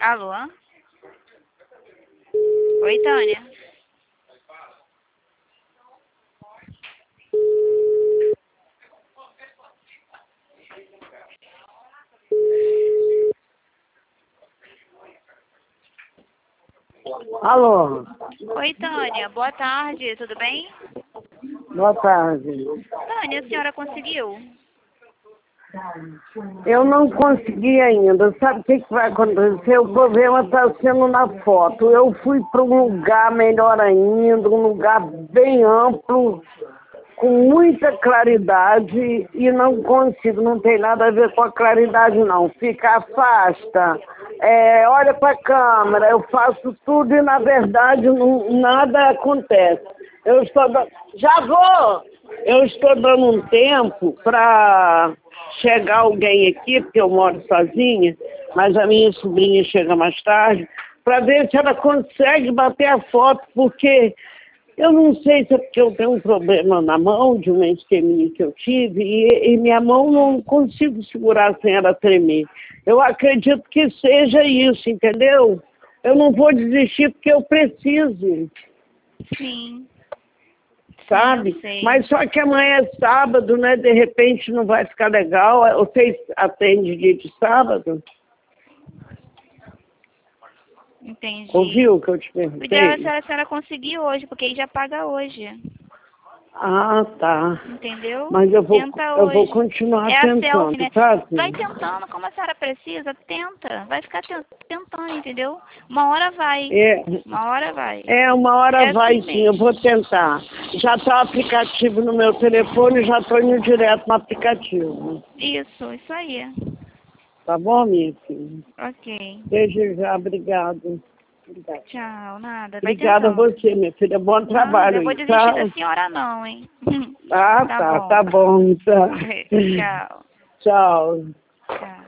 Alô? Oi, Tânia. Alô, Oi, Tânia. Boa tarde, tudo bem? boa tarde. Tânia, a senhora conseguiu? Eu não consegui ainda. Sabe o que vai acontecer? O problema está sendo na foto. Eu fui para um lugar melhor ainda, um lugar bem amplo, com muita claridade e não consigo, não tem nada a ver com a claridade não. Fica, afasta, olha para a câmera, eu faço tudo e na verdade nada acontece. Eu estou dando um tempo para chegar alguém aqui, porque eu moro sozinha, mas a minha sobrinha chega mais tarde, para ver se ela consegue bater a foto, porque eu não sei se é porque eu tenho um problema na mão, de uma isquemia que eu tive, e minha mão não consigo segurar sem ela tremer. Eu acredito que seja isso, entendeu? Eu não vou desistir porque eu preciso, Sim. sabe? Eu sei. Mas só que amanhã é sábado, né? De repente não vai ficar legal. Vocês atendem dia de sábado? Entendi. Ouviu o que eu te O ideal é perguntei? se a senhora conseguir hoje, porque aí já paga hoje. Ah, tá. Entendeu? Mas eu Tenta vou hoje. continuar É a selfie, tentando, né? tá? Vai tentando, como a senhora precisa, tenta. Vai ficar tentando, entendeu? Uma hora vai. É, Uma hora vai. uma hora É vai assim sim, eu mesmo. vou tentar. Já está o aplicativo no meu telefone, já estou indo direto no aplicativo. Isso aí. Tá bom, minha filha? Ok. Desde já, obrigado. Obrigada. Tchau, nada. Vai Obrigada a tentando. você, minha filha. Bom Nada, trabalho eu vou aí, desistir tá? da senhora não, hein? Ah, Tá bom. tá bom, tá. Tchau. Tchau. Tchau.